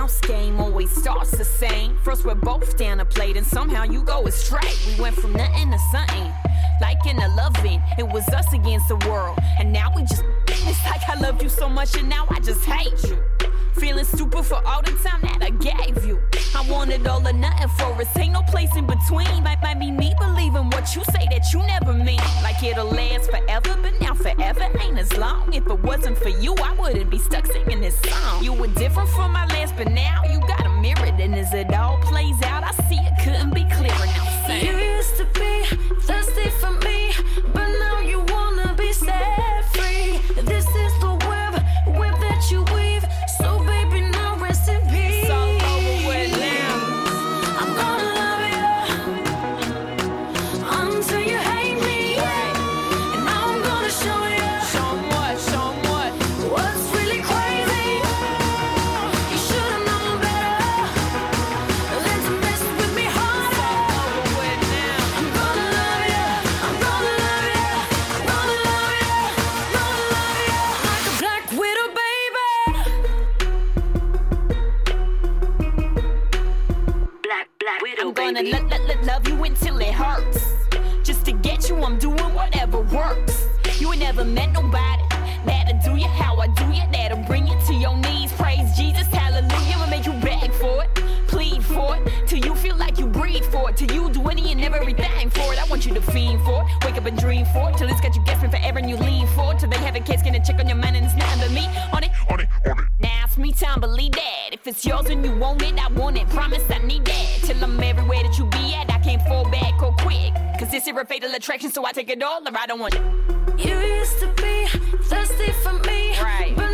house game always starts the same. First we're both down a plate and somehow you go astray. We went from nothing to something, liking to loving. It was us against the world, and now we just, it's like I loved you so much and now I just hate you. Feeling stupid for all the time that I gave you. I wanted all or nothing for us, ain't no place in between. Might be me believing what you say that you never mean. Like it'll last forever, but now forever ain't as long. If it wasn't for you, I wouldn't be stuck singing this song. You were different from my last, but now you got a mirror. And as it all plays out, I see it couldn't be clearer now. Sing. You used to be thirsty for me, but now you wanna be set free. This is the web that you weave. So baby, now rest in peace. It's all over with now. I'm gonna love you until you hate me, and now I'm gonna show you. Show 'em what? What's really crazy? You should've known better than to mess with me harder. It's all over with now. I'm gonna love you. I'm gonna love you. I'm gonna love you. I'm gonna love you like a black widow, baby. Black widow, I'm gonna baby. love you until it hurts. Just to get you, I'm doing whatever works. You ain't never met nobody that'll do you how I do you, that'll bring you to your knees. Praise Jesus, hallelujah. I'ma make you beg for it, plead for it, till you feel like you breathe for it, till you do any and everything for it. I want you to fiend for it, wake up and dream for it, till it's got you guessing forever and you lean for it, till they have a case, gonna check on your mind and it's nothing but me on it. Now it's me time, believe that. If it's yours and you want it, I want it. Promise I need that. Till I'm everywhere that you be at, I can't fall back or quick. Cause this here a fatal attraction, so I take it all or I don't want it. You used to be thirsty for me, Right. but